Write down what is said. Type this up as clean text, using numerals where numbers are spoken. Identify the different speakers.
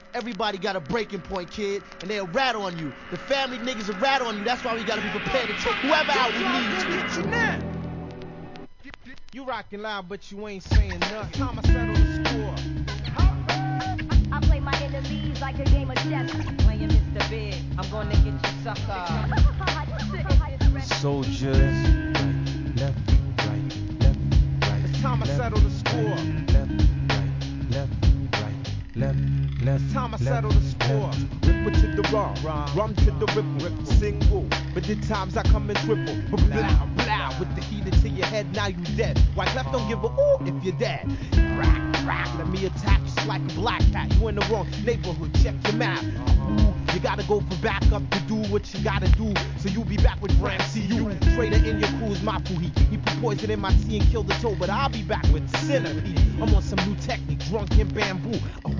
Speaker 1: Everybody got a breaking point, kid, and they'll rat on you. The family niggas will rat on you. That's why we gotta be prepared to take whoever out we need to.
Speaker 2: You rockin' loud, but you ain't saying nothing. Time I settle the score.
Speaker 3: I play my enemies like a game of chess.
Speaker 4: Playing Mr. Big, I'm gonna get you sucker.
Speaker 5: Soldiers, right, left, right.
Speaker 2: It's time I settle the score.
Speaker 5: Left.
Speaker 2: It's time I settle the score. Ripper to the raw, rum to the ripple. Single, but the times I come in triple. Blah, blah, with the heater to your head, now you dead. White left don't give a ooh if you're dead. Rack, let me attack just like a black cat. You in the wrong neighborhood, check your map. Ooh, you gotta go for backup to do what you gotta do. So you be back with Ramsey, you. Trader in your crew's my poohee. He put poison in my tea and killed the toe, but I'll be back with Centipede. I'm on some new technique, drunk in bamboo.